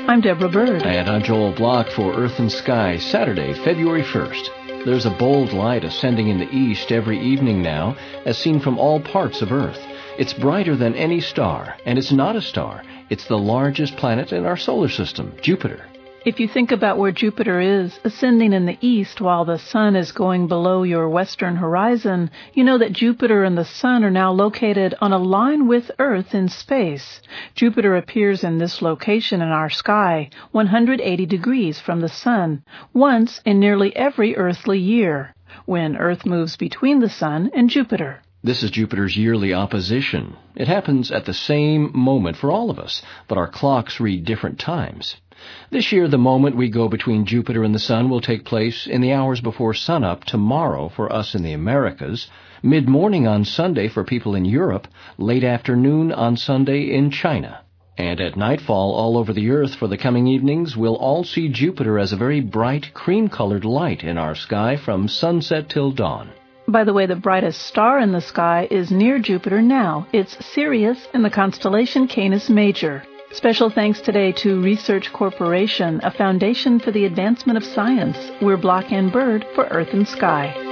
I'm Deborah Bird. And I'm Joel Block for Earth and Sky, Saturday, February 1st. There's a bold light ascending in the east every evening now, as seen from all parts of Earth. It's brighter than any star, and it's not a star. It's the largest planet in our solar system, Jupiter. If you think about where Jupiter is, ascending in the east while the sun is going below your western horizon, you know that Jupiter and the sun are now located on a line with Earth in space. Jupiter appears in this location in our sky, 180 degrees from the sun, once in nearly every earthly year, when Earth moves between the sun and Jupiter. This is Jupiter's yearly opposition. It happens at the same moment for all of us, but our clocks read different times. This year, the moment we go between Jupiter and the sun will take place in the hours before sunup tomorrow for us in the Americas, mid-morning on Sunday for people in Europe, late afternoon on Sunday in China. And at nightfall all over the Earth for the coming evenings, we'll all see Jupiter as a very bright, cream-colored light in our sky from sunset till dawn. By the way, the brightest star in the sky is near Jupiter now. It's Sirius in the constellation Canis Major. Special thanks today to Research Corporation, a foundation for the advancement of science. We're Block and Bird for Earth and Sky.